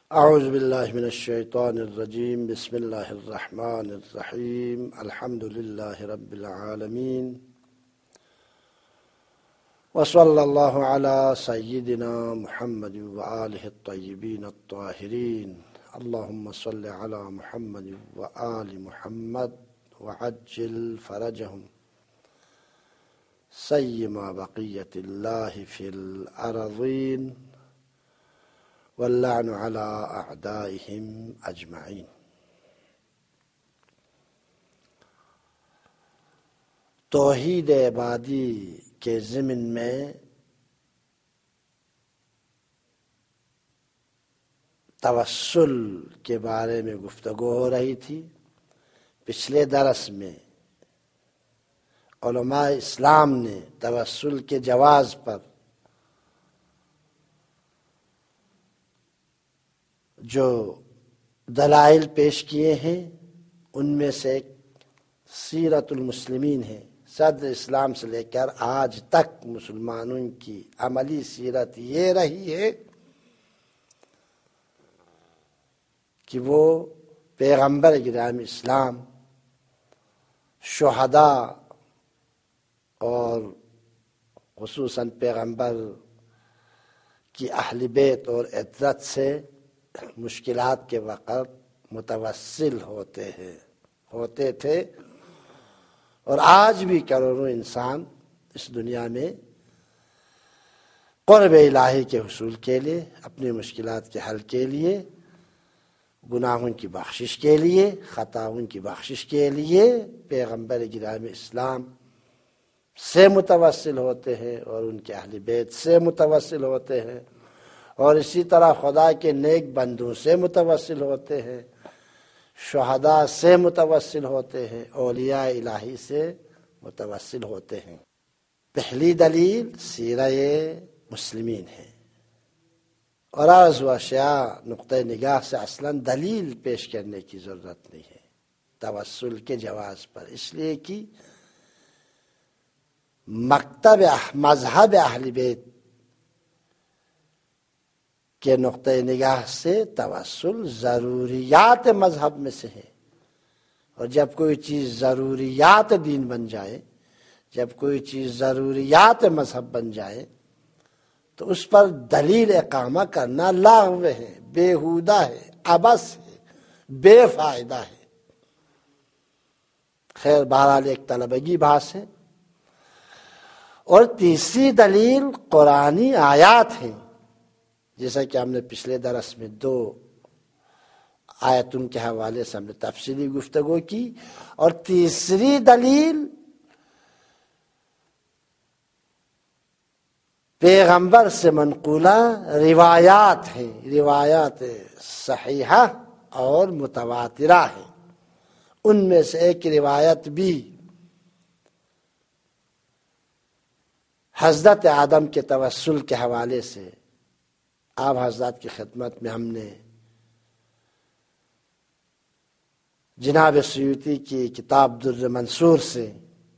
اعوذ باللہ من الشیطان الرجیم بسم اللہ الرحمن الرحیم الحمد للہ رب العالمین وصلی اللہ علی سیدنا محمد وآلہ الطیبین الطاہرین اللہم صل علی محمد وآل محمد وعجل فرجہم سیما بقیت اللہ فی الارضین واللعن علی اعدائہم اجمعین۔ توحید عبادی کے ضمن میں توسل کے بارے میں گفتگو ہو رہی تھی۔ پچھلے درس میں علماء اسلام نے توسل کے جواز پر جو دلائل پیش کیے ہیں ان میں سے ایک سیرت المسلمین ہے۔ صدر اسلام سے لے کر آج تک مسلمانوں کی عملی سیرت یہ رہی ہے کہ وہ پیغمبر گرامی اسلام، شہداء اور خصوصاً پیغمبر کی اہل بیت اور عترت سے مشکلات کے وقت متوسل ہوتے تھے، اور آج بھی کروڑوں انسان اس دنیا میں قرب الہی کے حصول کے لیے، اپنی مشکلات کے حل کے لیے، گناہوں کی بخشش کے لیے، خطاؤں کی بخشش کے لیے پیغمبر گرامی اسلام سے متوسل ہوتے ہیں اور ان کے اہل بیت سے متوسل ہوتے ہیں، اور اسی طرح خدا کے نیک بندوں سے متوسل ہوتے ہیں، شہداء سے متوسل ہوتے ہیں، اولیاء الہی سے متوسل ہوتے ہیں۔ پہلی دلیل سیرہ مسلمین ہے، اور عرض و اشیاء نقطۂ نگاہ سے اصلاً دلیل پیش کرنے کی ضرورت نہیں ہے توسل کے جواز پر، اس لیے کہ مذہب اہل بیت کے نقطۂ نگاہ سے توسل ضروریات مذہب میں سے ہے، اور جب کوئی چیز ضروریات دین بن جائے، جب کوئی چیز ضروریات مذہب بن جائے تو اس پر دلیل اقامہ کرنا لاغو ہے، بیہودہ ہے، عبث ہے، بے فائدہ ہے۔ خیر بہرحال ایک طلبگی بحث ہے۔ اور تیسری دلیل قرآنی آیات ہیں، جیسا کہ ہم نے پچھلے درس میں 2 آیتوں کے حوالے سے ہم نے تفصیلی گفتگو کی، اور تیسری دلیل پیغمبر سے منقولہ روایات ہیں، روایات صحیحہ اور متواترہ ہیں۔ ان میں سے ایک روایت بھی حضرت آدم کے توسل کے حوالے سے آپ حضرات کی خدمت میں ہم نے جناب سیوطی کی کتاب در منصور سے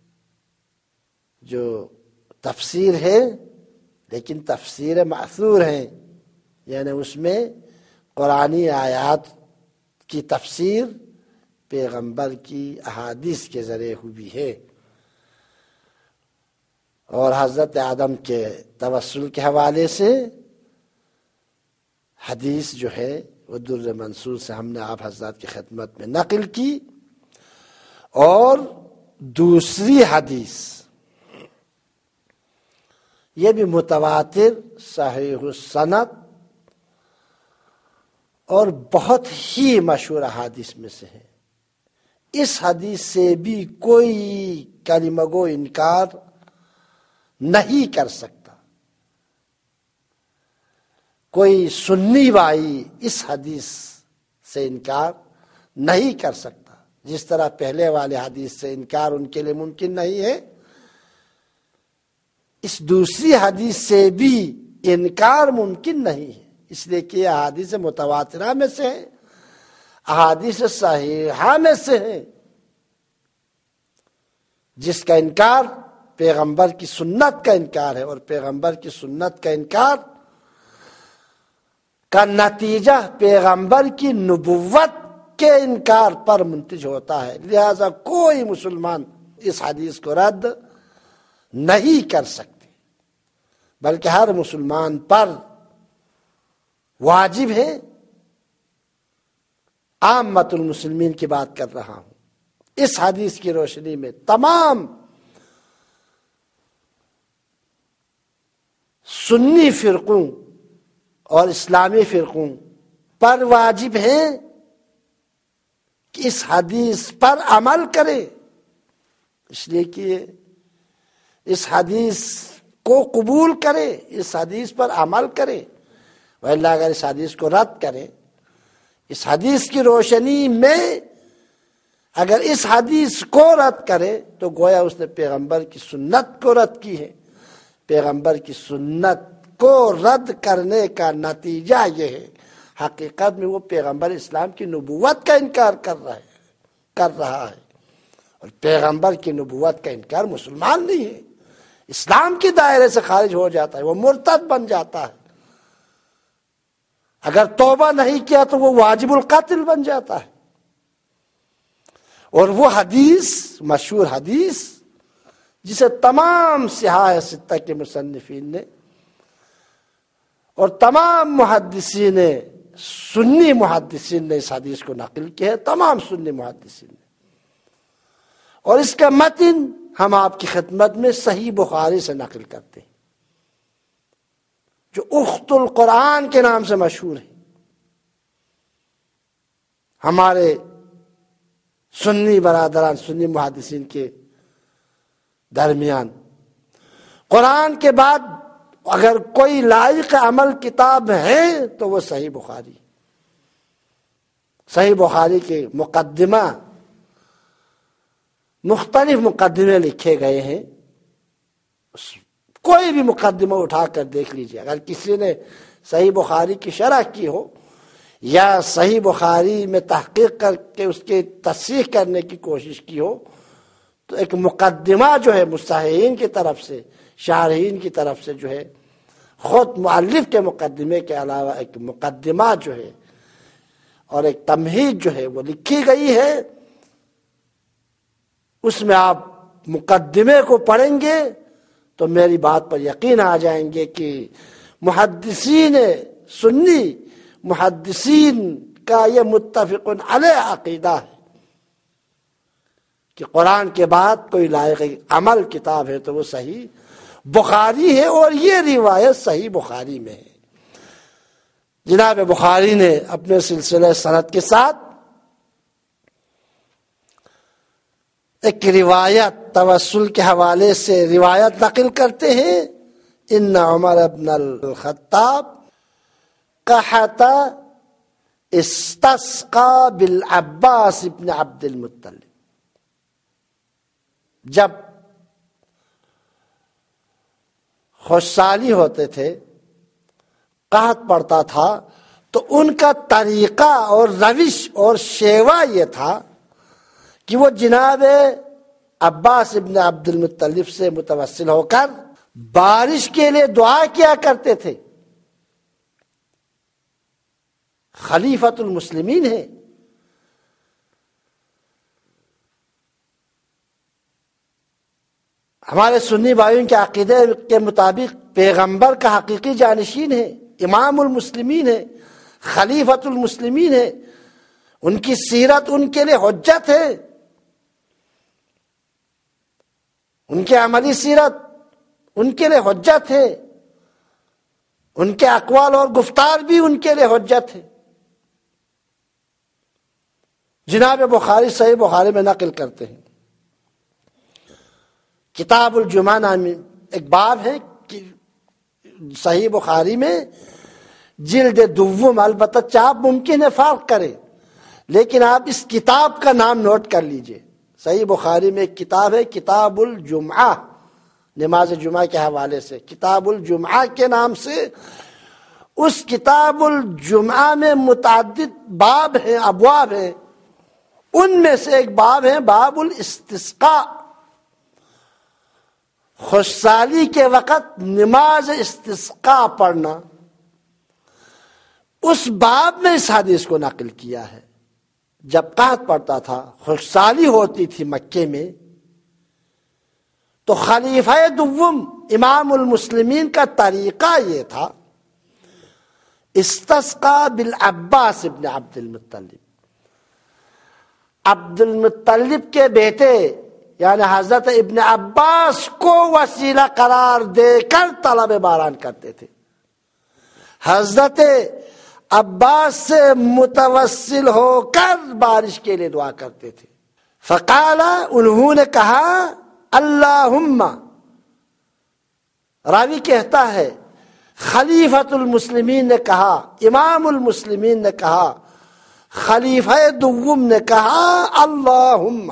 جو تفسیر ہے، لیکن تفسیر معثور ہے، یعنی اس میں قرآنی آیات کی تفسیر پیغمبر کی احادیث کے ذریعے ہوئی ہے، اور حضرت آدم کے توسل کے حوالے سے حدیث جو ہے وہ در منصور سے ہم نے آپ حضرات کی خدمت میں نقل کی۔ اور دوسری حدیث یہ بھی متواتر صحیح السند اور بہت ہی مشہور حدیث میں سے ہے۔ اس حدیث سے بھی کوئی کلمہ گو انکار نہیں کر سکتا، کوئی سنی بھائی اس حدیث سے انکار نہیں کر سکتا، جس طرح پہلے والے حدیث سے انکار ان کے لیے ممکن نہیں ہے، اس دوسری حدیث سے بھی انکار ممکن نہیں ہے، اس لیے کہ یہ احادیث متواترہ میں سے ہے، احادیث صحیحہ میں سے ہے، جس کا انکار پیغمبر کی سنت کا انکار ہے، اور پیغمبر کی سنت کا انکار کا نتیجہ پیغمبر کی نبوت کے انکار پر منتج ہوتا ہے، لہذا کوئی مسلمان اس حدیث کو رد نہیں کر سکتے، بلکہ ہر مسلمان پر واجب ہے، عامت المسلمین کی بات کر رہا ہوں، اس حدیث کی روشنی میں تمام سنی فرقوں اور اسلامی فرقوں پر واجب ہے کہ اس حدیث پر عمل کرے، اس لیے کہ اس حدیث کو قبول کرے، اس حدیث پر عمل کرے، وَإِلَّا اگر اس حدیث کو رد کرے، اس حدیث کی روشنی میں اگر اس حدیث کو رد کرے تو گویا اس نے پیغمبر کی سنت کو رد کی ہے۔ پیغمبر کی سنت کو رد کرنے کا نتیجہ یہ ہے، حقیقت میں وہ پیغمبر اسلام کی نبوت کا انکار کر رہا ہے، اور پیغمبر کی نبوت کا انکار مسلمان نہیں ہے، اسلام کے دائرے سے خارج ہو جاتا ہے، وہ مرتد بن جاتا ہے، اگر توبہ نہیں کیا تو وہ واجب القتل بن جاتا ہے۔ اور وہ حدیث، مشہور حدیث جسے تمام صحاح ستہ کے مصنفین نے اور تمام محدثین، سنی محدثین نے اس حدیث کو نقل کیا ہے، تمام سنی محدثین نے، اور اس کا متن ہم آپ کی خدمت میں صحیح بخاری سے نقل کرتے ہیں، جو اخت القرآن کے نام سے مشہور ہے ہمارے سنی برادران، سنی محدثین کے درمیان۔ قرآن کے بعد اگر کوئی لائق عمل کتاب ہے تو وہ صحیح بخاری۔ صحیح بخاری کے مقدمہ، مختلف مقدمے لکھے گئے ہیں، کوئی بھی مقدمہ اٹھا کر دیکھ لیجیے، اگر کسی نے صحیح بخاری کی شرح کی ہو یا صحیح بخاری میں تحقیق کر کے اس کے تصحیح کرنے کی کوشش کی ہو تو ایک مقدمہ جو ہے مصححین کی طرف سے، شارحین کی طرف سے جو ہے، خود مؤلف کے مقدمے کے علاوہ ایک مقدمہ جو ہے اور ایک تمہید جو ہے وہ لکھی گئی ہے، اس میں آپ مقدمے کو پڑھیں گے تو میری بات پر یقین آ جائیں گے کہ محدثین سنی، محدثین کا یہ متفق علیہ عقیدہ ہے کہ قرآن کے بعد کوئی لائق عمل کتاب ہے تو وہ صحیح بخاری ہے، اور یہ روایت صحیح بخاری میں ہے۔ جناب بخاری نے اپنے سلسلہ سند کے ساتھ ایک روایت توسل کے حوالے سے روایت نقل کرتے ہیں، ان عمر ابن الخطاب قحط استسقى بالعباس ابن عبد المطلب، جب خوشحالی ہوتے تھے، قحط پڑتا تھا، تو ان کا طریقہ اور روش اور شیوا یہ تھا کہ وہ جناب عباس ابن عبد المطلب سے متوسل ہو کر بارش کے لیے دعا کیا کرتے تھے۔ خلیفۃ المسلمین ہے، ہمارے سنی بھائیوں کے عقیدے کے مطابق پیغمبر کا حقیقی جانشین ہے، امام المسلمین ہے، خلیفۃ المسلمین ہے، ان کی سیرت ان کے لیے حجت ہے، ان کے عملی سیرت ان کے لیے حجت ہے، ان کے اقوال اور گفتار بھی ان کے لیے حجت ہے۔ جناب بخاری صحیح بخاری میں نقل کرتے ہیں، کتاب الجمعہ نامی ایک باب ہے کہ صحیح بخاری میں جلد دوم، البتہ چاپ ممکن ہے فرق کرے، لیکن آپ اس کتاب کا نام نوٹ کر لیجئے۔ صحیح بخاری میں ایک کتاب ہے کتاب الجمعہ، نماز جمعہ کے حوالے سے کتاب الجمعہ کے نام سے، اس کتاب الجمعہ میں متعدد باب ہیں، ابواب ہیں، ان میں سے ایک باب ہے باب الاستسقاء، خوشحالی کے وقت نماز استسقاء پڑھنا۔ اس باب میں اس حدیث کو نقل کیا ہے، جب قحط پڑتا تھا، خشکسالی ہوتی تھی مکے میں، تو خلیفہ دوم امام المسلمین کا طریقہ یہ تھا، استسقا بالعباس ابن عبد المطلب، عبد المطلب کے بیٹے یعنی حضرت ابن عباس کو وسیلہ قرار دے کر طلب باران کرتے تھے، حضرت عباس سے متوسل ہو کر بارش کے لیے دعا کرتے تھے۔ فقال، انہوں نے کہا، اللہم، راوی کہتا ہے خلیفۃ المسلمین نے کہا، امام المسلمین نے کہا، خلیفہ دوم نے کہا، اللہم،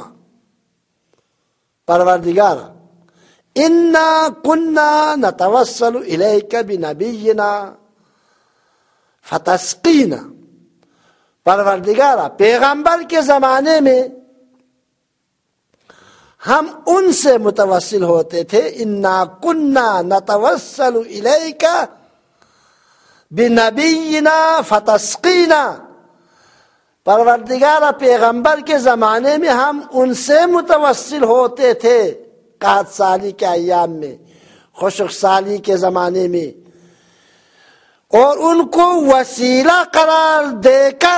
پروردگار، انا کنا نتوسل الیک بنبینا فتسقینا، پروردگار، پیغمبر کے زمانے میں ہم ان سے متوسل ہوتے تھے، انا کنا نتوسل الیک بنبینا فتسقینا، پروردگار، پیغمبر کے زمانے میں ہم ان سے متوسل ہوتے تھے قحط سالی کے ایام میں، خشک سالی کے زمانے میں، اور ان کو وسیلہ قرار دے کر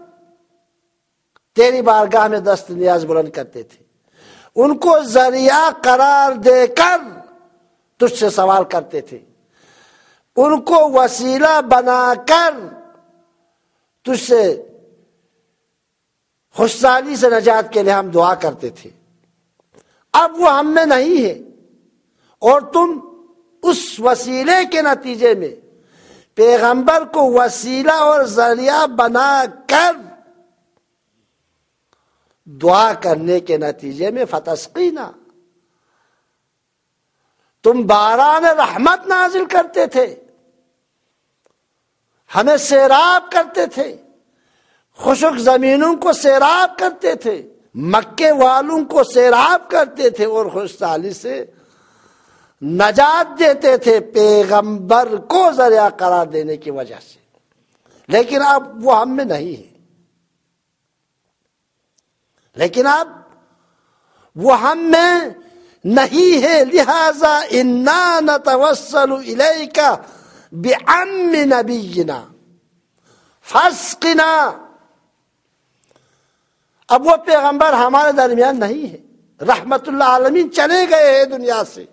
تیری بارگاہ میں دست نیاز بلند کرتے تھے، ان کو ذریعہ قرار دے کر تجھ سے سوال کرتے تھے، ان کو وسیلہ بنا کر تجھ سے خشکسالی سے نجات کے لیے ہم دعا کرتے تھے۔ اب وہ ہم میں نہیں ہے، اور تم اس وسیلے کے نتیجے میں پیغمبر کو وسیلہ اور ذریعہ بنا کر دعا کرنے کے نتیجے میں فتسقینا، تم باران رحمت نازل کرتے تھے، ہمیں سیراب کرتے تھے، خشک زمینوں کو سیراب کرتے تھے، مکے والوں کو سیراب کرتے تھے، اور خشکسالی سے نجات دیتے تھے پیغمبر کو ذریعہ قرار دینے کی وجہ سے، لیکن اب وہ ہم میں نہیں ہے، لیکن اب وہ ہم میں نہیں ہے، لہذا انا نتوسل الیک بعم نبینا فاسقنا، اب وہ پیغمبر ہمارے درمیان نہیں ہے، رحمت اللہ عالمین چلے گئے ہیں دنیا سے،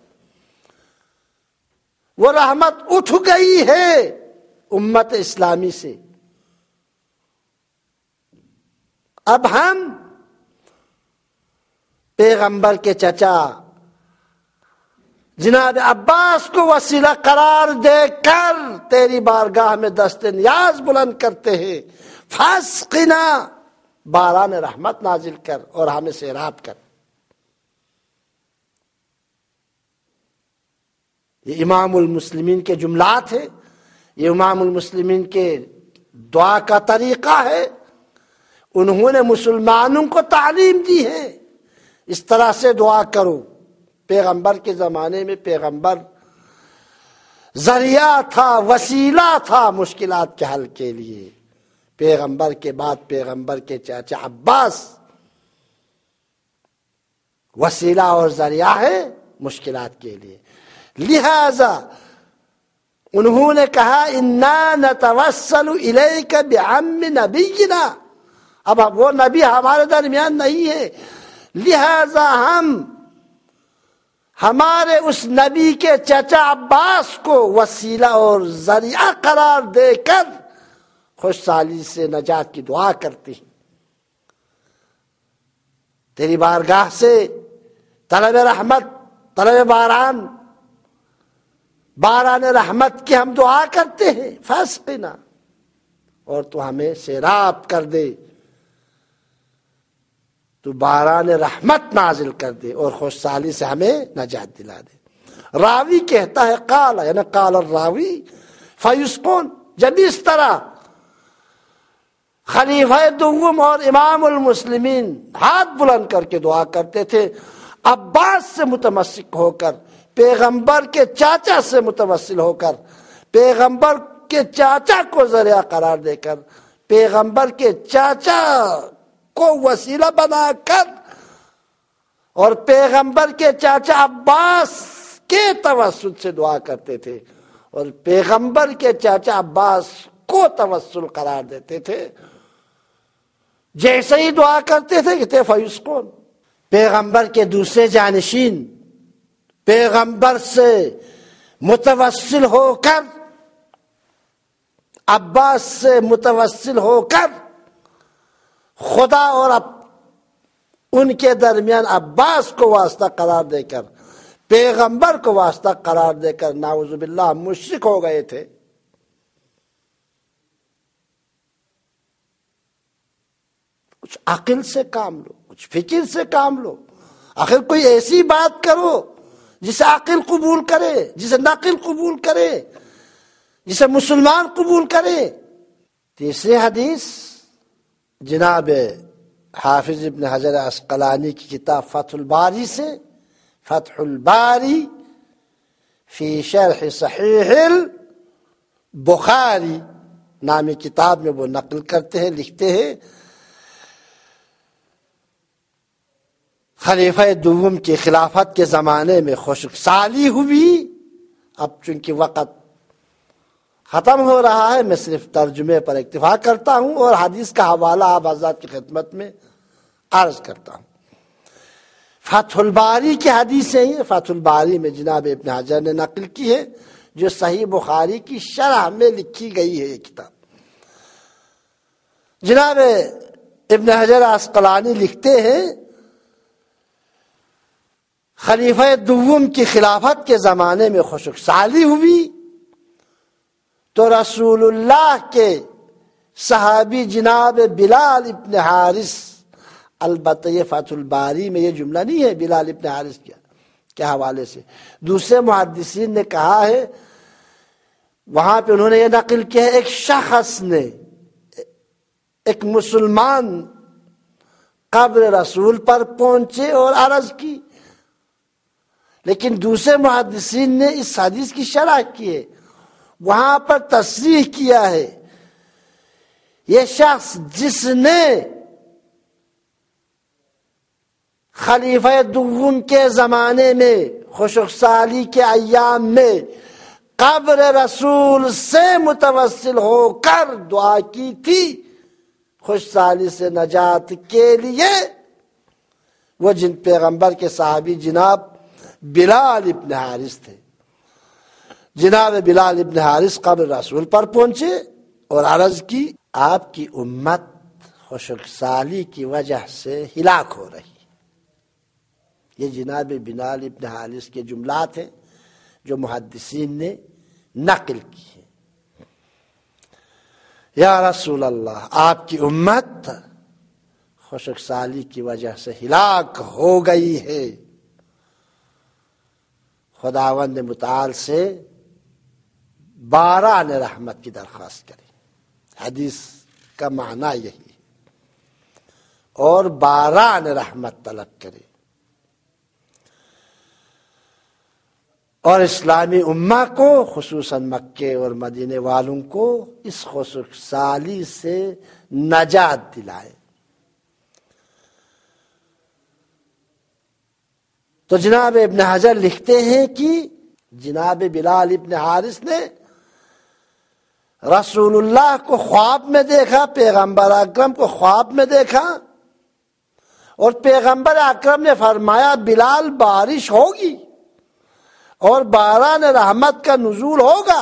وہ رحمت اٹھ گئی ہے امت اسلامی سے، اب ہم پیغمبر کے چچا جناب عباس کو وسیلہ قرار دے کر تیری بارگاہ میں دست نیاز بلند کرتے ہیں، فاسقنا، باران رحمت نازل کر اور ہمیں سیراب کر۔ یہ امام المسلمین کے جملات ہیں، یہ امام المسلمین کے دعا کا طریقہ ہے، انہوں نے مسلمانوں کو تعلیم دی ہے، اس طرح سے دعا کرو۔ پیغمبر کے زمانے میں پیغمبر ذریعہ تھا، وسیلہ تھا مشکلات کے حل کے لیے، پیغمبر کے بعد پیغمبر کے چاچا عباس وسیلہ اور ذریعہ ہے مشکلات کے لیے، لہذا انہوں نے کہا انا نتوسل الیک بعم نبینا، اب وہ نبی ہمارے درمیان نہیں ہے، لہذا ہم ہمارے اس نبی کے چچا عباس کو وسیلہ اور ذریعہ قرار دے کر خشکسالی سے نجات کی دعا کرتے ہیں، تیری بارگاہ سے طلب رحمت، طلب باران، باران رحمت کی ہم دعا کرتے ہیں، فاسقنا، اور تو ہمیں سیراب کر دے، تو باران رحمت نازل کر دے اور خشکسالی سے ہمیں نجات دلا دے۔ راوی کہتا ہے قال، یعنی قال الراوی فیسقون، جب اس طرح خلیفہ دوم اور امام المسلمین ہاتھ بلند کر کے دعا کرتے تھے، عباس سے متمسک ہو کر، پیغمبر کے چاچا سے متوسل ہو کر، پیغمبر کے چاچا کو ذریعہ قرار دے کر، پیغمبر کے چاچا کو وسیلہ بنا کر، اور پیغمبر کے چاچا عباس کے توسل سے دعا کرتے تھے، اور پیغمبر کے چاچا عباس کو توسل قرار دیتے تھے۔ جیسے ہی دعا کرتے تھے کہتے فیسقون۔ پیغمبر کے دوسرے جانشین پیغمبر سے متوسل ہو کر، عباس سے متوسل ہو کر، خدا اور ان کے درمیان عباس کو واسطہ قرار دے کر، پیغمبر کو واسطہ قرار دے کر نعوذ باللہ مشرک ہو گئے تھے۔ کچھ عقل سے کام لو، کچھ فکر سے کام لو، آخر کوئی ایسی بات کرو جسے عقل قبول کرے، جسے نقل قبول کرے، جسے مسلمان قبول کرے۔ تیسری حدیث جناب حافظ ابن حجر عسقلانی کی کتاب فتح الباری سے، فتح الباری فی شرح صحیح البخاری نامی کتاب میں وہ نقل کرتے ہیں، لکھتے ہیں خلیفہ دوم کی خلافت کے زمانے میں خشک سالی ہوئی۔ اب چونکہ وقت ختم ہو رہا ہے، میں صرف ترجمے پر اکتفا کرتا ہوں اور حدیث کا حوالہ آپ حضرات کی خدمت میں عرض کرتا ہوں۔ فتح الباری کی حدیثیں ہیں، فتح الباری میں جناب ابن حجر نے نقل کی ہے، جو صحیح بخاری کی شرح میں لکھی گئی ہے یہ کتاب۔ جناب ابن حجر عسقلانی لکھتے ہیں خلیفہ دوم کی خلافت کے زمانے میں خشک سالی ہوئی تو رسول اللہ کے صحابی جناب بلال ابن حارث، البتہ یہ فتح الباری میں یہ جملہ نہیں ہے بلال ابن حارث کے حوالے سے، دوسرے محدثین نے کہا ہے، وہاں پہ انہوں نے یہ نقل کیا ہے، ایک شخص نے، ایک مسلمان قبر رسول پر پہنچے اور عرض کی، لیکن دوسرے محدثین نے اس حدیث کی شرح کی ہے، وہاں پر تصریح کیا ہے یہ شخص جس نے خلیفہ دوم کے زمانے میں خشک سالی کے ایام میں قبر رسول سے متوسل ہو کر دعا کی تھی خشک سالی سے نجات کے لیے، وہ جن پیغمبر کے صحابی جناب بلال ابن حارث تھے۔ جناب بلال ابن حارث قبر رسول پر پہنچے اور عرض کی، آپ کی امت خشک سالی کی وجہ سے ہلاک ہو رہی۔ یہ جناب بلال ابن حارث کے جملات ہیں جو محدثین نے نقل کی ہیں۔ یا رسول اللہ، آپ کی امت خشک سالی کی وجہ سے ہلاک ہو گئی ہے، خداوند متعال سے باران رحمت کی درخواست کریں۔ حدیث کا معنی یہی ہے، اور باران رحمت طلب کریں، اور اسلامی امہ کو خصوصاً مکے اور مدینے والوں کو اس خشک سالی سے نجات دلائے۔ تو جناب ابن حجر لکھتے ہیں کہ جناب بلال ابن حارث نے رسول اللہ کو خواب میں دیکھا، پیغمبر اکرم کو خواب میں دیکھا، اور پیغمبر اکرم نے فرمایا بلال بارش ہوگی اور باران رحمت کا نزول ہوگا۔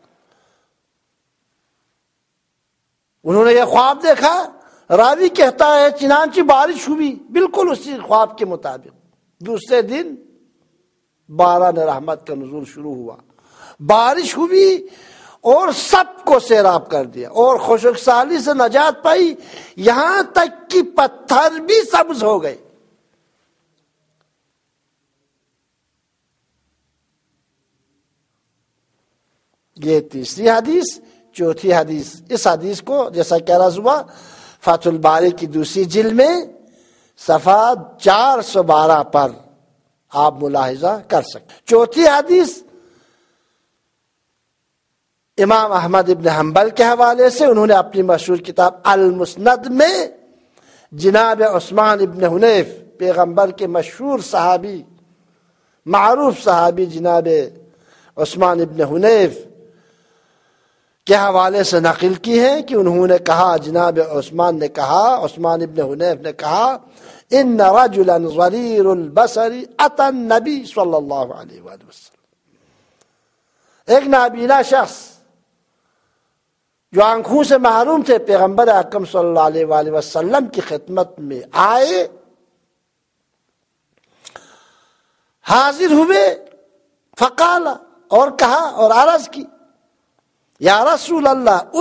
انہوں نے یہ خواب دیکھا، راوی کہتا ہے چنانچہ بارش ہوئی بالکل اسی خواب کے مطابق۔ دوسرے دن باران رحمت کا نزول شروع ہوا، بارش ہوئی اور سب کو سیراب کر دیا، اور خشک سالی سے نجات پائی، یہاں تک کہ پتھر بھی سبز ہو گئے۔ یہ تیسری حدیث۔ چوتھی حدیث، اس حدیث کو جیسا کہ عرض ہوا فتح الباری کی دوسری جلد میں صفحہ 412 پر آپ ملاحظہ کر سکتے۔ چوتھی حدیث امام احمد ابن حنبل کے حوالے سے انہوں نے اپنی مشہور کتاب المسند میں جناب عثمان ابن حنیف پیغمبر کے مشہور صحابی معروف صحابی جناب عثمان ابن حنیف کے حوالے سے نقل کی ہے کہ انہوں نے کہا، جناب عثمان ابن حنیف نے کہا ان رجلا ضریر البصر اتى النبی صلی اللہ علیہ وآلہ وسلم، ایک نابینا شخص جو آنکھوں سے محروم تھے پیغمبر اکرم صلی اللہ علیہ وآلہ وسلم کی خدمت میں آئے، حاضر ہوئے، فقال اور کہا اور عرض کی یا رسول اللہ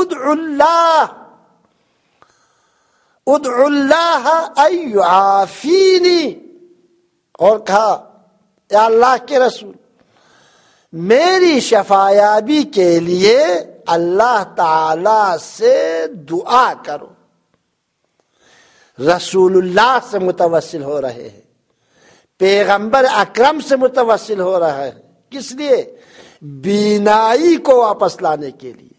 ادعو اللہ ان یعافینی، اور کہا یا اللہ کے رسول میری شفایابی کے لیے اللہ تعالی سے دعا کرو۔ رسول اللہ سے متوسل ہو رہے ہیں، پیغمبر اکرم سے متوسل ہو رہا ہے، کس لیے؟ بینائی کو واپس لانے کے لیے،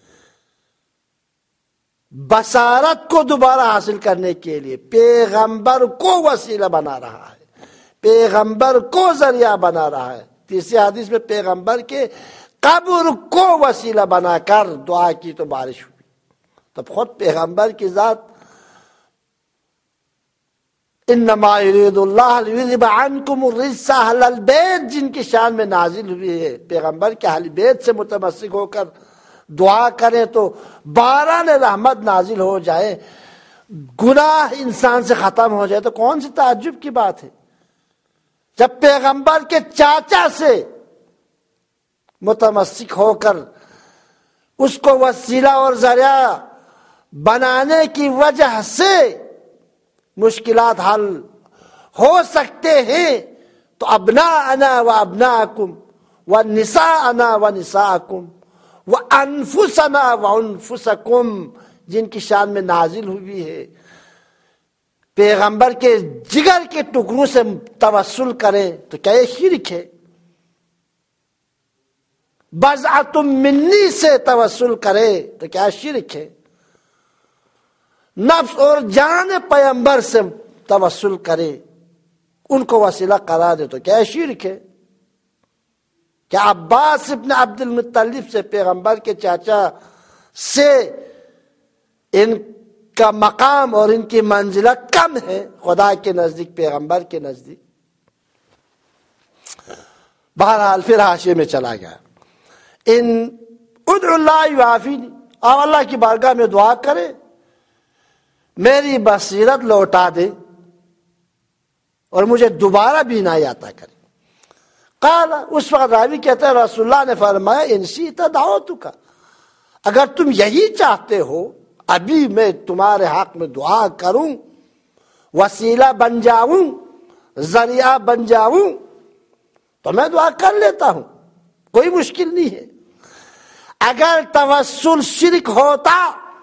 بصارت کو دوبارہ حاصل کرنے کے لیے پیغمبر کو وسیلہ بنا رہا ہے، پیغمبر کو ذریعہ بنا رہا ہے۔ تیسری حدیث میں پیغمبر کے قبر کو وسیلہ بنا کر دعا کی تو بارش ہوئی۔ تب خود پیغمبر کی ذات انما یرید اللہ لیذهب عنکم الرجس اہل البیت جن کی شان میں نازل ہوئی ہے، پیغمبر کے اہل بیت سے متمسک ہو کر دعا کریں تو باران رحمت نازل ہو جائے، گناہ انسان سے ختم ہو جائے، تو کون سی تعجب کی بات ہے؟ جب پیغمبر کے چاچا سے متمسک ہو کر اس کو وسیلہ اور ذریعہ بنانے کی وجہ سے مشکلات حل ہو سکتے ہیں، تو ابناءنا و ابناءکم و نساءنا و نساءکم و انفسنا و انفسکم جن کی شان میں نازل ہوئی ہے، پیغمبر کے جگر کے ٹکڑوں سے توسل کریں تو کیا یہ شرک ہے؟ بضعۃ منی سے توسل کرے تو کیا شرک ہے؟ نفس اور جان پیغمبر سے توسل کرے، ان کو وسیلہ قرار دے تو کیا شرک ہے؟ کیا عباس ابن عبد المطلب سے پیغمبر کے چاچا سے ان کا مقام اور ان کی منزلت کم ہے خدا کے نزدیک، پیغمبر کے نزدیک؟ بہرحال پھر حاشیے میں چلا گیا، ان ادعو اللہ یعافینی، آپ اللہ کی بارگاہ میں دعا کرے میری بصیرت لوٹا دے اور مجھے دوبارہ بینائی عطا کرے۔ قال، اس وقت راوی کہتے ہیں رسول اللہ نے فرمایا ان شئت دعوتک، اگر تم یہی چاہتے ہو ابھی میں تمہارے حق میں دعا کروں، وسیلہ بن جاؤں، ذریعہ بن جاؤں، تو میں دعا کر لیتا ہوں، کوئی مشکل نہیں ہے۔ اگر توسل شرک ہوتا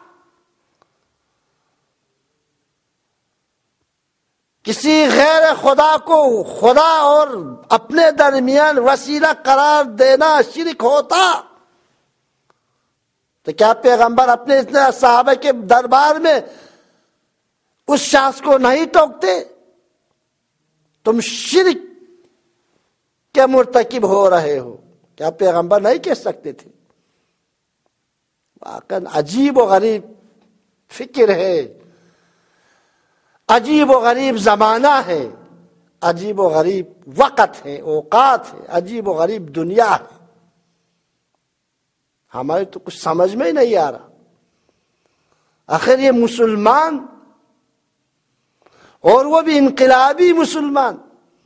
کسی غیر خدا کو خدا اور اپنے درمیان وسیلہ قرار دینا شرک ہوتا تو کیا پیغمبر اپنے اتنے صحابہ کے دربار میں اس شخص کو نہیں ٹوکتے؟ تم شرک کے مرتکب ہو رہے ہو، کیا پیغمبر نہیں کہہ سکتے تھے؟ واقعا عجیب و غریب فکر ہے، عجیب و غریب زمانہ ہے، عجیب و غریب وقت ہے، اوقات ہے، عجیب و غریب دنیا ہے، ہمارے تو کچھ سمجھ میں ہی نہیں آ رہا۔ آخر یہ مسلمان، اور وہ بھی انقلابی مسلمان،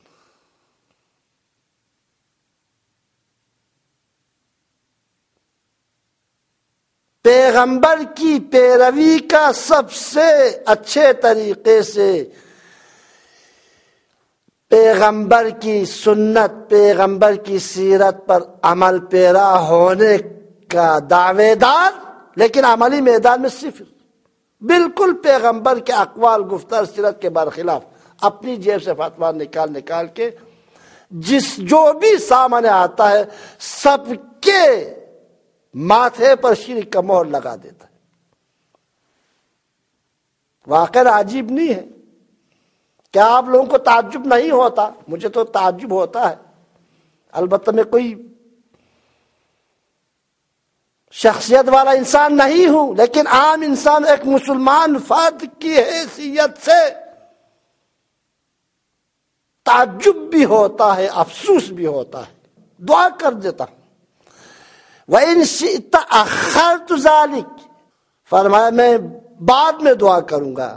پیغمبر کی پیروی کا سب سے اچھے طریقے سے پیغمبر کی سنت، پیغمبر کی سیرت پر عمل پیرا ہونے کا دعوے دار، لیکن عملی میدان میں صفر، بالکل پیغمبر کے اقوال گفتار سیرت کے برخلاف اپنی جیب سے فتویٰ نکال کے جو بھی سامنے آتا ہے سب کے ماتھے پر شرک کا مہر لگا دیتا ہے۔ واقعہ عجیب نہیں ہے؟ کیا آپ لوگوں کو تعجب نہیں ہوتا؟ مجھے تو تعجب ہوتا ہے۔ البتہ میں کوئی شخصیت والا انسان نہیں ہوں، لیکن عام انسان، ایک مسلمان فرد کی حیثیت سے تعجب بھی ہوتا ہے، افسوس بھی ہوتا ہے۔ دعا کر دیتا ہوں۔ وَإِن شِئْتَ أَخَّرْتُ ذَلِكَ، فرمایا میں بعد میں دعا کروں گا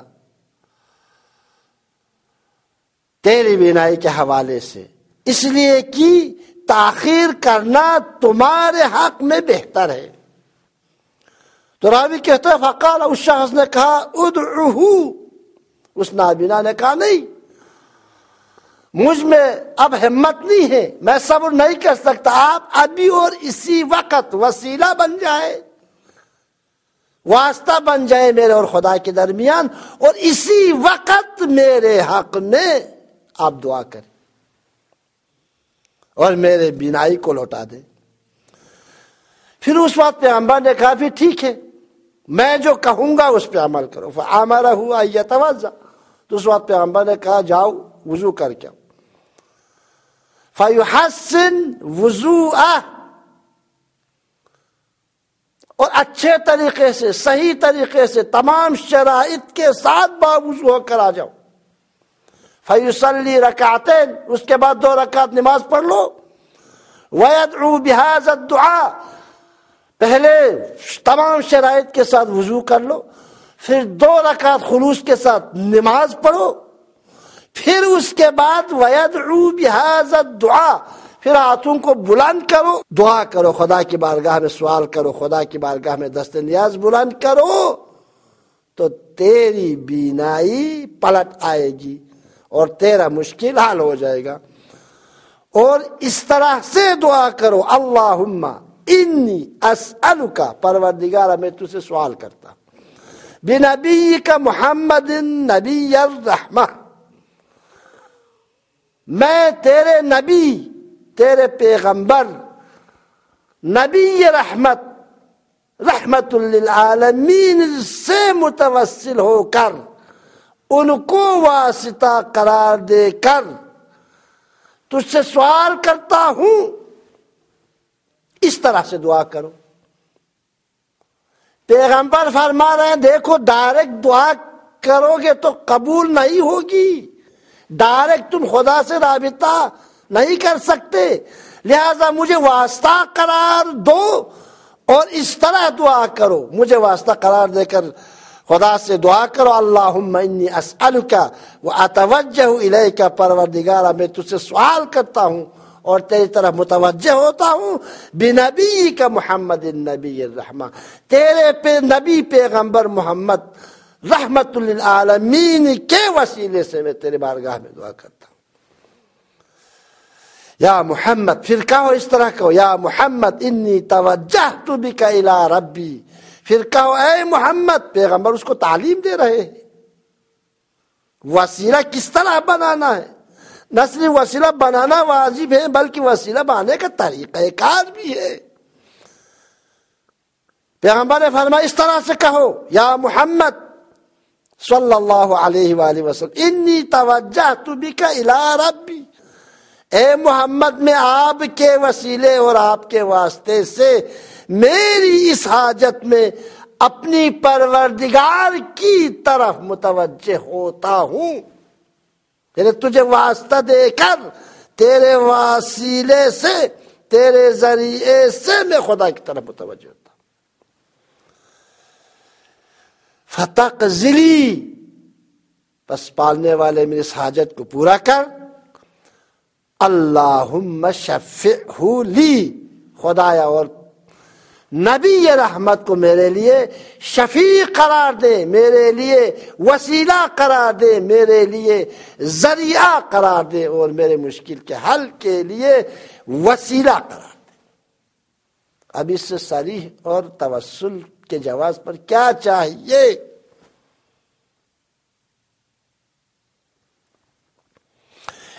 تیری بینائی کے حوالے سے، اس لیے کہ تاخیر کرنا تمہارے حق میں بہتر ہے۔ تو راوی کہتا ہے فقال، اس شخص نے کہا ادعوہ، اس نابینا نے کہا نہیں، مجھ میں اب ہمت نہیں ہے، میں صبر نہیں کر سکتا، آپ ابھی اور اسی وقت وسیلہ بن جائے، واسطہ بن جائے میرے اور خدا کے درمیان، اور اسی وقت میرے حق میں آپ دعا کریں اور میرے بینائی کو لوٹا دیں۔ پھر اس وقت پیغمبر نے کہا پھر ٹھیک ہے، میں جو کہوں گا اس پہ عمل کرو۔ فَأَمَرَهُ أَن يَتَوَضَّأَ، تو اس وقت پیغمبر نے کہا جاؤ وضو کر کے آؤ۔ فَيُحَسِّنْ وُضُوءَهُ، اور اچھے طریقے سے، صحیح طریقے سے، تمام شرائط کے ساتھ باوضو ہو کر آ جاؤ۔ فَيُصَلِّي رَكَعَتَيْنِ، اس کے بعد 2 رکعت نماز پڑھ لو۔ وَيَدْعُو بِهَذَا الدُّعَاء، پہلے تمام شرائط کے ساتھ وضو کر لو، پھر 2 رکعت خلوص کے ساتھ نماز پڑھو، پھر اس کے بعد وَيَدْعُو بِهَذَا الدُّعَاء، پھر ہاتھوں کو بلند کرو، دعا کرو، خدا کی بارگاہ میں سوال کرو، خدا کی بارگاہ میں دست نیاز بلند کرو، تو تیری بینائی پلٹ آئے گی اور تیرا مشکل حل ہو جائے گا۔ اور اس طرح سے دعا کرو، اللہم انی اسألک، پروردگارہ میں تجھ سے سوال کرتا بنبیک محمد نبی الرحمہ، میں تیرے نبی، تیرے پیغمبر نبی رحمت، رحمت للعالمین سے متوسل ہو کر، ان کو واسطہ قرار دے کر تجھ سے سوال کرتا ہوں، اس طرح سے دعا کرو۔ پیغمبر فرما رہے ہیں دیکھو ڈائریکٹ دعا کرو گے تو قبول نہیں ہوگی، ڈائریکٹ تم خدا سے رابطہ نہیں کر سکتے، لہذا مجھے واسطہ قرار دو اور اس طرح دعا کرو، مجھے واسطہ قرار دے کر خدا سے دعا کرو، اللہم انی اسألک واتوجہ الیک، پروردگارہ میں تجھ سے سوال کرتا ہوں اور تیری طرف متوجہ ہوتا ہوں، بنبی کا محمد النبی الرحمہ، تیرے نبی پیغمبر محمد رحمت للعالمین کے وسیلے سے میں تیرے بارگاہ میں دعا کرتا ہوں۔ یا محمد، پھر کہو اس طرح کہو، یا محمد انی توجہت بک الی ربی، پھر کہو اے محمد، پیغمبر اس کو تعلیم دے رہے ہیں وسیلہ کس طرح بنانا ہے، نہ صرف وسیلہ بنانا واجب ہے بلکہ وسیلہ بنانے کا طریقہ کار بھی ہے۔ پیغمبر نے فرمایا اس طرح سے کہو، یا محمد صلی اللہ علیہ وآلہ وسلم انی توجہت بک الی ربی، اے محمد میں آپ کے وسیلے اور آپ کے واسطے سے میری اس حاجت میں اپنی پروردگار کی طرف متوجہ ہوتا ہوں، یعنی تجھے واسطہ دے کر تیرے وسیلے سے، تیرے ذریعے سے میں خدا کی طرف متوجہ ہوتا ہوں۔ فتقضلی، پس پالنے والے میری اس حاجت کو پورا کر، اللہم شفعہ لی، خدایا اور نبی رحمت کو میرے لیے شفیع قرار دے، میرے لیے وسیلہ قرار دے، میرے لیے ذریعہ قرار دے، اور میرے مشکل کے حل کے لیے وسیلہ قرار دے۔ اب اس سے صریح اور توسل کے جواز پر کیا چاہیے؟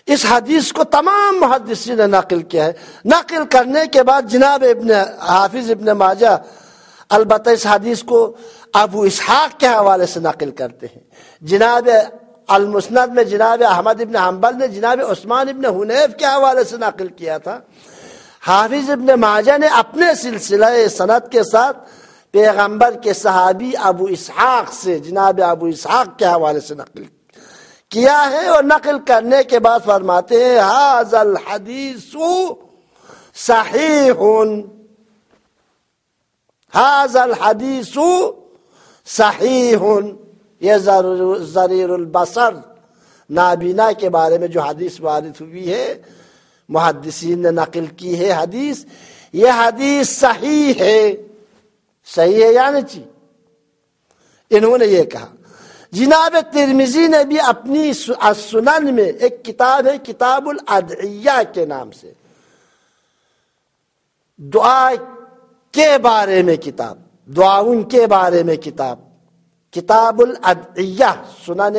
اس حدیث کو تمام محدثین نے نقل کیا ہے. نقل کرنے کے بعد جناب حافظ ابن ماجہ البتہ اس حدیث کو ابو اسحاق کے حوالے سے نقل کرتے ہیں. جناب المسند میں جناب احمد ابن حنبل نے جناب عثمان ابن حنیف کے حوالے سے نقل کیا تھا. حافظ ابن ماجہ نے اپنے سلسلہ سند کے ساتھ پیغمبر کے صحابی ابو اسحاق سے جناب ابو اسحاق کے حوالے سے نقل کیا ہے، اور نقل کرنے کے بعد فرماتے ہیں ھذا الحدیث صحیح، ھذا الحدیث صحیح. یہ ضریر البصر نابینا کے بارے میں جو حدیث وارد ہوئی ہے محدثین نے نقل کی ہے حدیث، یہ حدیث صحیح ہے. صحیح ہے یعنی چی انہوں نے یہ کہا. جناب ترمذی نے بھی اپنی السنن میں ایک کتاب ہے کتاب الادعیہ کے نام سے، دعا کے بارے میں کتاب، دعاؤں کے بارے میں کتاب، کتاب الادعیہ سنن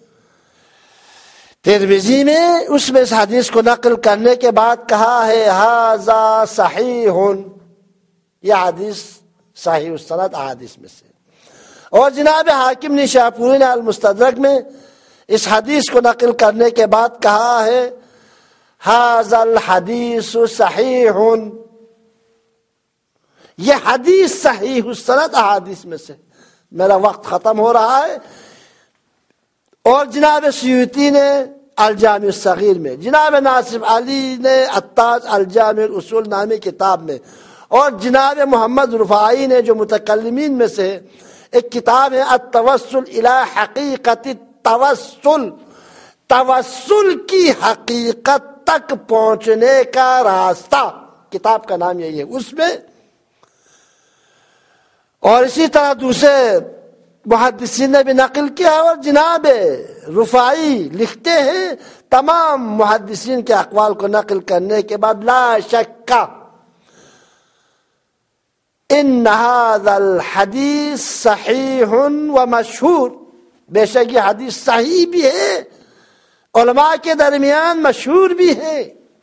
ترمذی میں، اس میں اس حدیث کو نقل کرنے کے بعد کہا ہے ھذا صحیح، یہ حدیث صحیح السند احادیث میں سے. اور جناب حاکم نشاپوری نے المستدرک میں اس حدیث کو نقل کرنے کے بعد کہا ہے ھذا الحدیث صحیح، یہ حدیث صحیح السند احادیث میں سے. میرا وقت ختم ہو رہا ہے. اور جناب سیوطی نے الجامع الصغیر میں، جناب ناصر علی نے التاج الجامع الاصول نامی کتاب میں، اور جناب محمد رفاعی نے جو متکلمین میں سے ایک کتاب ہے التوسل الی حقیقت التوسل، توسل کی حقیقت تک پہنچنے کا راستہ، کتاب کا نام یہی ہے. اس میں اور اسی طرح دوسرے محدثین نے بھی نقل کیا. اور جناب رفاعی لکھتے ہیں تمام محدثین کے اقوال کو نقل کرنے کے بعد لا شک ان ھذا الحدیث صحیح و مشہور، بے شک یہ حدیث صحیح بھی ہے، علماء کے درمیان مشہور بھی ہے.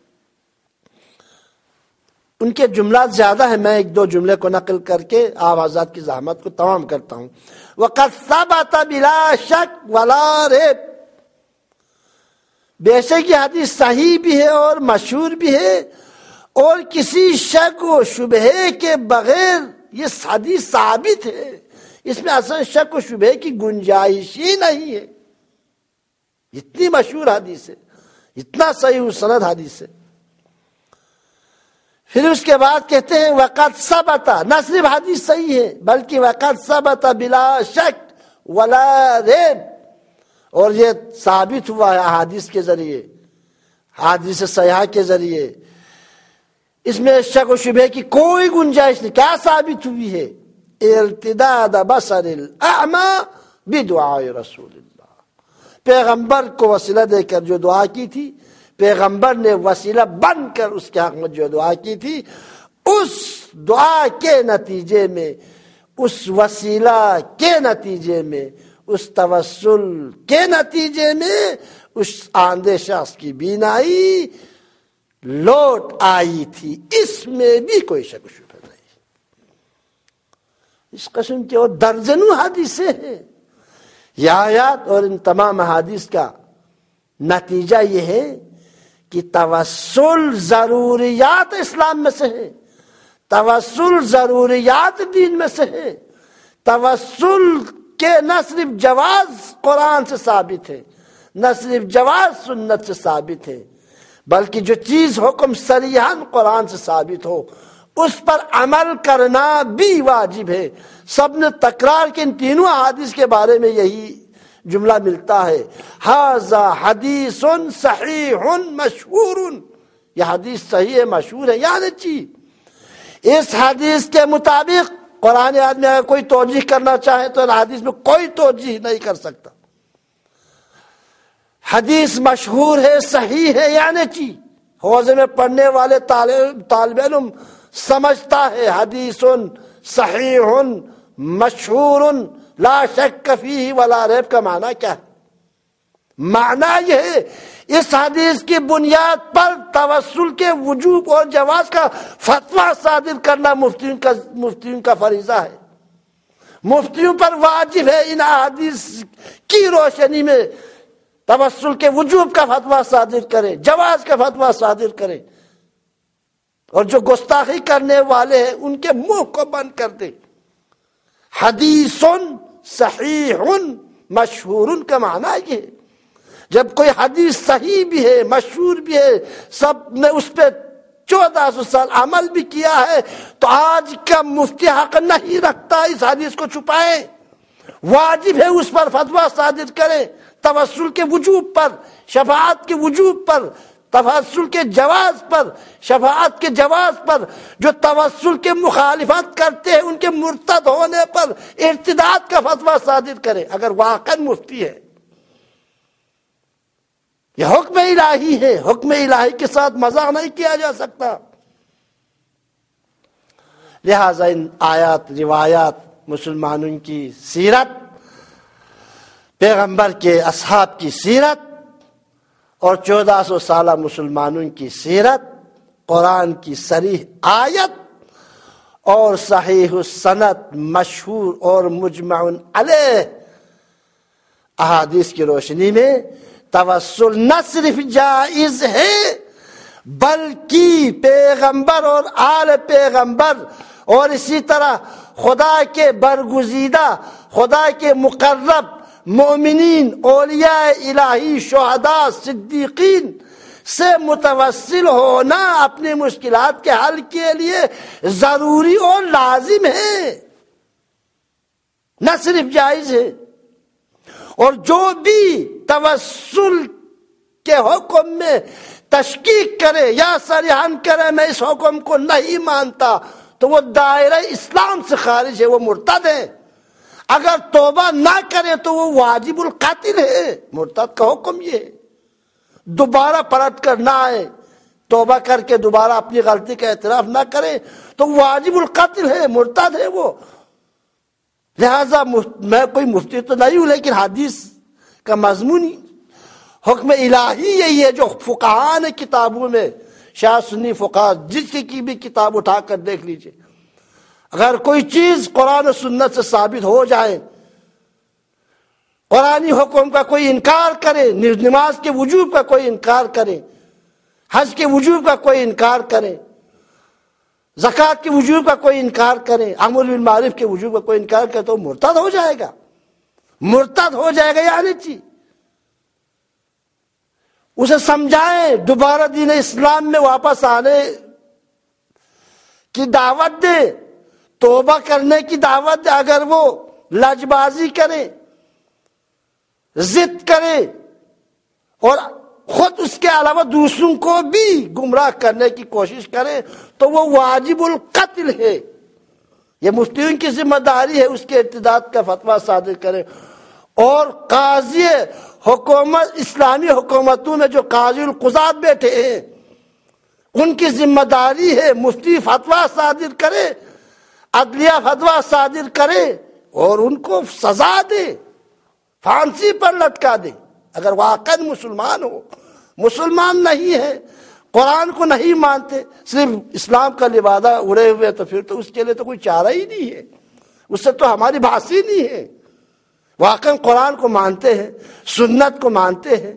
ان کے جملات زیادہ ہیں، میں ایک دو جملے کو نقل کر کے آپ حضرات کی زحمت کو تمام کرتا ہوں. وَقَدْ ثَبَتَ بِلَا شَكْ وَلَا رَيْبٍ، بے شک یہ حدیث صحیح بھی ہے اور مشہور بھی ہے، اور کسی شک و شبہے کے بغیر یہ حدیث ثابت ہے. اس میں اصلا شک و شبہے کی گنجائش ہی نہیں ہے. اتنی مشہور حدیث ہے، اتنا صحیح سند حدیث ہے. پھر اس کے بعد کہتے ہیں وقت ثبت، نہ صرف حدیث صحیح ہے بلکہ وقت ثبت بلا شک ولا ریب، اور یہ ثابت ہوا ہے احادیث کے ذریعے، حدیث صحیحہ کے ذریعے. اس میں شک و شبہ کی کوئی گنجائش نہیں. کیا ثابت ہوئی ہے؟ ارتداد بصر الاعمى بدعاء رسول اللہ، پیغمبر کو وسیلہ دے کر جو دعا کی تھی، پیغمبر نے وسیلہ بن کر اس کے حق میں جو دعا کی تھی، اس دعا کے نتیجے میں، اس وسیلہ کے نتیجے میں، اس توسل کے نتیجے میں اس آندھے شخص کی بینائی لوٹ آئی تھی. اس میں بھی کوئی شک و شبہ نہیں. اس قسم کے اور درجنوں حدیثیں ہیں. یہ آیات اور ان تمام حدیث کا نتیجہ یہ ہے کہ توسل ضروریات اسلام میں سے ہے، توسل ضروریات دین میں سے ہے. توسل کے نہ صرف جواز قرآن سے ثابت ہے، نہ صرف جواز سنت سے ثابت ہے، بلکہ جو چیز حکم صریحاً قرآن سے ثابت ہو اس پر عمل کرنا بھی واجب ہے. سب نے تکرار کے ان تینوں احادیث کے بارے میں یہی جملہ ملتا ہے ھذا حدیث صحیح مشہور، یہ حدیث صحیح ہے مشہور ہے. یعنی چیز اس حدیث کے مطابق قرآن آدمی اگر کوئی توجیہ کرنا چاہے تو حدیث میں کوئی توجیہ نہیں کر سکتا. حدیث مشہور ہے، صحیح ہے، یعنی چی حوضے میں پڑھنے والے طالب علم سمجھتا ہے حدیث صحیح مشہور لا شک فیہ ولا ریب کا معنی کیا ہے. معنی یہ ہے اس حدیث کی بنیاد پر توسل کے وجوب اور جواز کا فتویٰ صادر کرنا مفتیوں کا فریضہ ہے، مفتیوں پر واجب ہے ان احادیث کی روشنی میں توسل کے وجوب کا فتویٰ صادر کرے، جواز کا فتویٰ صادر کرے، اور جو گستاخی کرنے والے ہیں ان کے منہ کو بند کر دے۔ حدیث صحیح مشہور کا معنی یہ ہے جب کوئی حدیث صحیح بھی ہے، مشہور بھی ہے، سب نے اس پہ 1400 سال عمل بھی کیا ہے، تو آج کا مفتی حق نہیں رکھتا اس حدیث کو چھپائے، واجب ہے اس پر فتویٰ صادر کرے، توسل کے وجوب پر، شفاعت کے وجوب پر، توسل کے جواز پر، شفاعت کے جواز پر۔ جو توسل کے مخالفت کرتے ہیں ان کے مرتد ہونے پر ارتداد کا فتویٰ صادر کرے اگر واقعا مفتی ہے۔ یہ حکم الہی ہے، حکم الہی کے ساتھ مزاح نہیں کیا جا سکتا۔ لہذا ان آیات، روایات، مسلمانوں کی سیرت، پیغمبر کے اصحاب کی سیرت اور 1400 سالہ مسلمانوں کی سیرت، قرآن کی صریح آیت اور صحیح السند مشہور اور مجمع علیہ احادیث کی روشنی میں توسل نہ صرف جائز ہے بلکہ پیغمبر اور آل پیغمبر اور اسی طرح خدا کے برگزیدہ، خدا کے مقرب مومنین، اولیاء الہی، شہداء، صدیقین سے متوسل ہونا اپنی مشکلات کے حل کے لیے ضروری اور لازم ہے، نہ صرف جائز ہے۔ اور جو بھی توسل کے حکم میں تشکیک کرے یا صریحاً کرے میں اس حکم کو نہیں مانتا تو وہ دائرہ اسلام سے خارج ہے، وہ مرتد ہے۔ اگر توبہ نہ کرے تو وہ واجب القتل ہے۔ مرتد کا حکم یہ ہے، دوبارہ پلٹ کر نہ آئے، توبہ کر کے دوبارہ اپنی غلطی کا اعتراف نہ کرے تو واجب القتل ہے، مرتد ہے وہ۔ لہذا میں کوئی مفتی تو نہیں ہوں، لیکن حدیث کا مضمون حکم الہی یہی ہے جو فقہاء نے کتابوں میں، شیعہ سنی فقہاء جس کی بھی کتاب اٹھا کر دیکھ لیجئے، اگر کوئی چیز قرآن و سنت سے ثابت ہو جائے، قرآنی حکم کا کوئی انکار کرے، نماز کے وجوب کا کوئی انکار کرے، حج کے وجوب کا کوئی انکار کرے، زکوٰۃ کے وجوب کا کوئی انکار کرے، امر بالمعروف کے وجوب کا کوئی انکار کرے تو مرتد ہو جائے گا، مرتد ہو جائے گا۔ یعنی چی اسے سمجھائیں، دوبارہ دین اسلام میں واپس آنے کی دعوت دے، توبہ کرنے کی دعوت دے۔ اگر وہ لج بازی کرے، ضد کرے اور خود اس کے علاوہ دوسروں کو بھی گمراہ کرنے کی کوشش کرے تو وہ واجب القتل ہے۔ یہ مفتیوں کی ذمہ داری ہے اس کے ارتداد کا فتویٰ صادر کرے۔ اور قاضی حکومت، اسلامی حکومتوں میں جو قاضی القضات بیٹھے ہیں ان کی ذمہ داری ہے مفتی فتویٰ صادر کرے، عدلیہ فتویٰ صادر کرے اور ان کو سزا دے، پھانسی پر لٹکا دے اگر واقعا مسلمان ہو۔ مسلمان نہیں ہے، قرآن کو نہیں مانتے، صرف اسلام کا لبادہ اڑے ہوئے، تو پھر تو اس کے لیے تو کوئی چارہ ہی نہیں ہے، اس سے تو ہماری بحث ہی نہیں ہے۔ واقعا قرآن کو مانتے ہیں، سنت کو مانتے ہیں،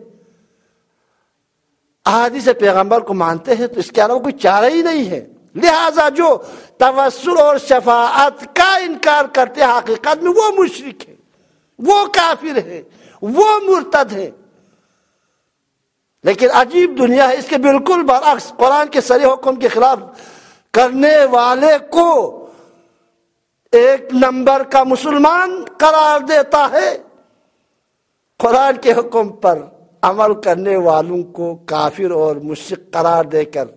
احادیث پیغمبر کو مانتے ہیں، تو اس کے علاوہ کوئی چارہ ہی نہیں ہے۔ لہذا جو توسل اور شفاعت کا انکار کرتے ہیں حقیقت میں وہ مشرک ہے، وہ کافر ہے، وہ مرتد ہے۔ لیکن عجیب دنیا ہے، اس کے بالکل برعکس قرآن کے صریح حکم کے خلاف کرنے والے کو ایک نمبر کا مسلمان قرار دیتا ہے، قرآن کے حکم پر عمل کرنے والوں کو کافر اور مشرک قرار دے کر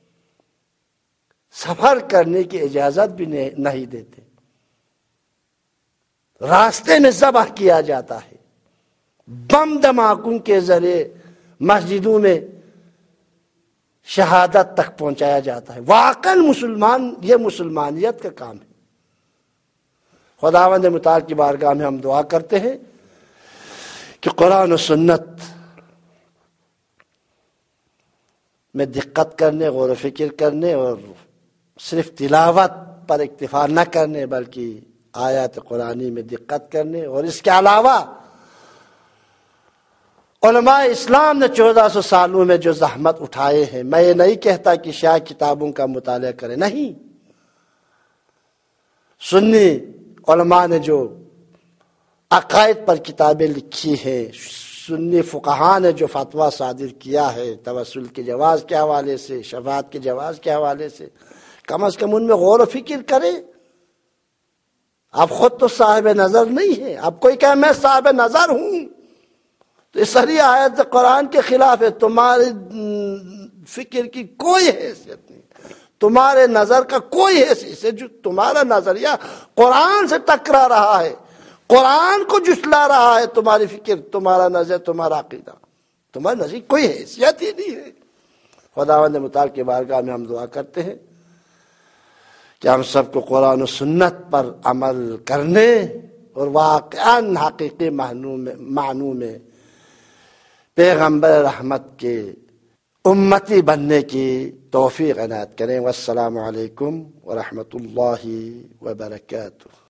سفر کرنے کی اجازت بھی نہیں دیتے، راستے میں ذبح کیا جاتا ہے، بم دھماکوں کے ذریعے مسجدوں میں شہادت تک پہنچایا جاتا ہے۔ واقعا مسلمان، یہ مسلمانیت کا کام ہے۔ خداوند متعال کی بارگاہ میں ہم دعا کرتے ہیں کہ قرآن و سنت میں دقت کرنے، غور و فکر کرنے اور صرف تلاوت پر اکتفا نہ کرنے بلکہ آیات قرآنی میں دقت کرنے، اور اس کے علاوہ علماء اسلام نے 1400 سالوں میں جو زحمت اٹھائے ہیں، میں یہ نہیں کہتا کہ شیعہ کتابوں کا مطالعہ کریں، نہیں، سنی علماء نے جو عقائد پر کتابیں لکھی ہیں، سنی فقہاء نے جو فتویٰ صادر کیا ہے توسل کے جواز کے حوالے سے، شفاعت کے جواز کے حوالے سے، کم از کم ان میں غور و فکر کریں۔ آپ خود تو صاحب نظر نہیں ہیں، آپ کوئی کہے میں صاحب نظر ہوں تو اس ساری آیت قرآن کے خلاف ہے، تمہاری فکر کی کوئی حیثیت نہیں، تمہارے نظر کا کوئی حیثیت ہے، جو تمہارا نظریہ قرآن سے ٹکرا رہا ہے، قرآن کو جھٹلا رہا ہے، تمہاری فکر، تمہارا نظر، تمہارا عقیدہ، تمہارا نظر کوئی حیثیت ہی نہیں ہے۔ خداوند متعال کی بارگاہ میں ہم دعا کرتے ہیں کہ ہم سب کو قرآن و سنت پر عمل کرنے اور واقعاً حقیقی معنوں میں پیغمبر رحمت کے امتی بننے کی توفیق عنایت کریں۔ والسلام علیکم ورحمۃ اللہ وبرکاتہ۔